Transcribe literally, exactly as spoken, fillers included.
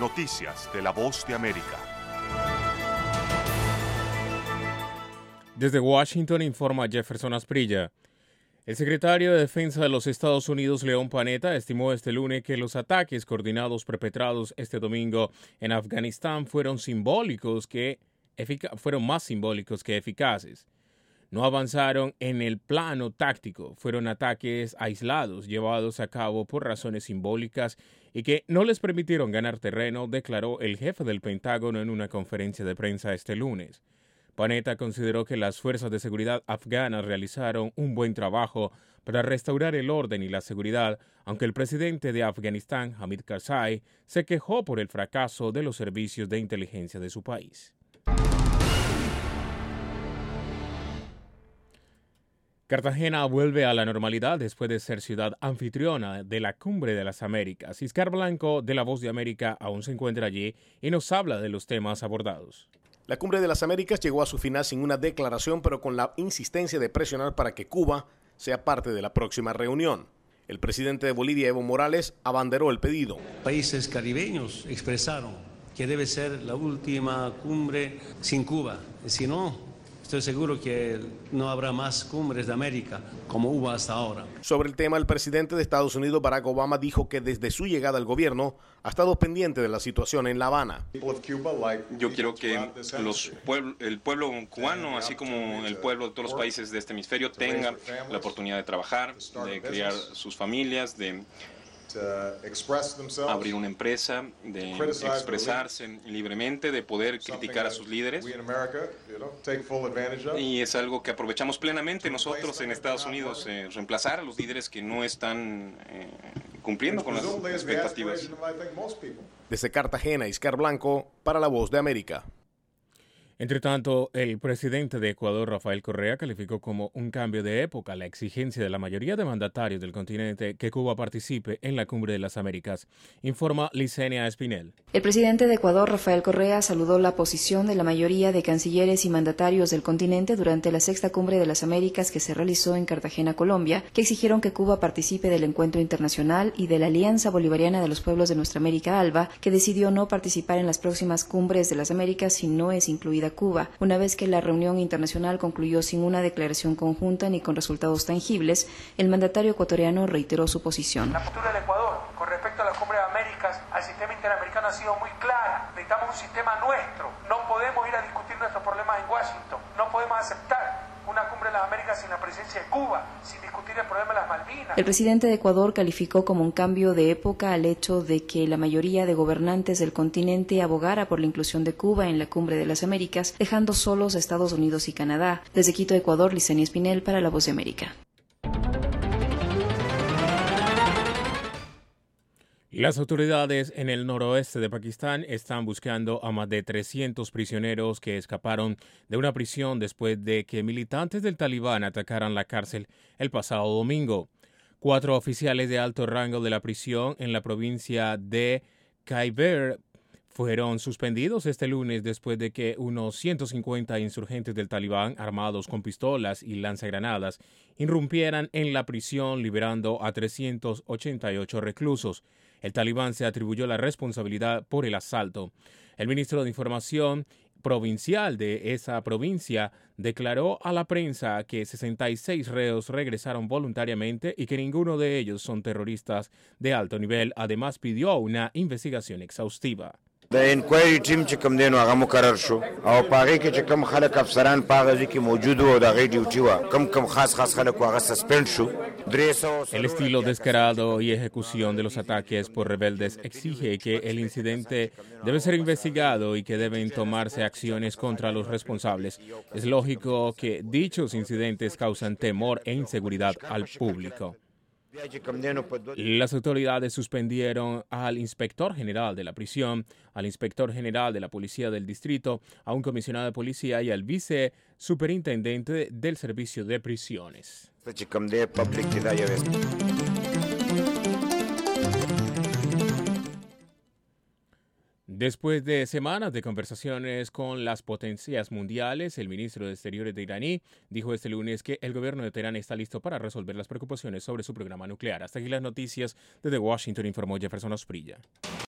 Noticias de La Voz de América. Desde Washington informa Jefferson Asprilla. El secretario de Defensa de los Estados Unidos, León Panetta, estimó este lunes que los ataques coordinados perpetrados este domingo en Afganistán fueron simbólicos que efic- fueron más simbólicos que eficaces. No avanzaron en el plano táctico, fueron ataques aislados llevados a cabo por razones simbólicas y que no les permitieron ganar terreno, declaró el jefe del Pentágono en una conferencia de prensa este lunes. Panetta consideró que las fuerzas de seguridad afganas realizaron un buen trabajo para restaurar el orden y la seguridad, aunque el presidente de Afganistán, Hamid Karzai, se quejó por el fracaso de los servicios de inteligencia de su país. Cartagena vuelve a la normalidad después de ser ciudad anfitriona de la Cumbre de las Américas. Iscar Blanco, de La Voz de América, aún se encuentra allí y nos habla de los temas abordados. La Cumbre de las Américas llegó a su final sin una declaración, pero con la insistencia de presionar para que Cuba sea parte de la próxima reunión. El presidente de Bolivia, Evo Morales, abanderó el pedido. Países caribeños expresaron que debe ser la última cumbre sin Cuba. Si no, estoy seguro que no habrá más cumbres de América como hubo hasta ahora. Sobre el tema, el presidente de Estados Unidos, Barack Obama, dijo que desde su llegada al gobierno ha estado pendiente de la situación en La Habana. Yo quiero que los pueblo, el pueblo cubano, así como el pueblo de todos los países de este hemisferio, tenga la oportunidad de trabajar, de criar sus familias, de abrir una empresa, de expresarse libremente, de poder criticar a sus líderes. Y es algo que aprovechamos plenamente nosotros en Estados Unidos, eh, reemplazar a los líderes que no están eh, cumpliendo con las expectativas. Desde Cartagena, Iscar Blanco, para La Voz de América. Entre tanto, el presidente de Ecuador, Rafael Correa, calificó como un cambio de época la exigencia de la mayoría de mandatarios del continente que Cuba participe en la Cumbre de las Américas, informa Licenia Espinel. El presidente de Ecuador, Rafael Correa, saludó la posición de la mayoría de cancilleres y mandatarios del continente durante la sexta Cumbre de las Américas que se realizó en Cartagena, Colombia, que exigieron que Cuba participe del encuentro internacional y de la Alianza Bolivariana de los Pueblos de Nuestra América ALBA, que decidió no participar en las próximas Cumbres de las Américas si no es incluida Cuba, una vez que la reunión internacional concluyó sin una declaración conjunta ni con resultados tangibles. El mandatario ecuatoriano reiteró su posición. La postura del Ecuador con respecto a la Cumbre de Américas, al sistema interamericano, ha sido muy clara. Necesitamos un sistema nuestro. No podemos ir a discutir nuestros problemas en Washington. No podemos aceptar una Cumbre de las Américas sin la presencia de Cuba, sin discutir el problema de las Malvinas. El presidente de Ecuador calificó como un cambio de época al hecho de que la mayoría de gobernantes del continente abogara por la inclusión de Cuba en la Cumbre de las Américas, dejando solos a Estados Unidos y Canadá. Desde Quito, Ecuador, Licenia Espinel para La Voz de América. Las autoridades en el noroeste de Pakistán están buscando a más de trescientos prisioneros que escaparon de una prisión después de que militantes del Talibán atacaran la cárcel el pasado domingo. Cuatro oficiales de alto rango de la prisión en la provincia de Khyber fueron suspendidos este lunes después de que unos ciento cincuenta insurgentes del Talibán, armados con pistolas y lanzagranadas, irrumpieran en la prisión liberando a trescientos ochenta y ocho reclusos. El Talibán se atribuyó la responsabilidad por el asalto. El ministro de Información provincial de esa provincia declaró a la prensa que sesenta y seis reos regresaron voluntariamente y que ninguno de ellos son terroristas de alto nivel. Además, pidió una investigación exhaustiva. د انکوایری ټیم چې کوم دی نو هغه مقرر شو او په هغې کې چې کوم خلک افسران په هغه ځای کې موجود وو او د هغې ډیوټي وه کوم کوم خاص خاص خلک وو هغه سسپینډ شو. El estilo descarado y ejecución de los ataques por rebeldes exige que el incidente debe ser investigado y que deben tomarse acciones contra los responsables. Es lógico que dichos incidentes causan temor e inseguridad al público. Las autoridades suspendieron al inspector general de la prisión, al inspector general de la policía del distrito, a un comisionado de policía y al vicesuperintendente del servicio de prisiones. Después de semanas de conversaciones con las potencias mundiales, el ministro de Exteriores de iraní dijo este lunes que el gobierno de Teherán está listo para resolver las preocupaciones sobre su programa nuclear. Hasta aquí las noticias. Desde Washington informó Jefferson Asprilla.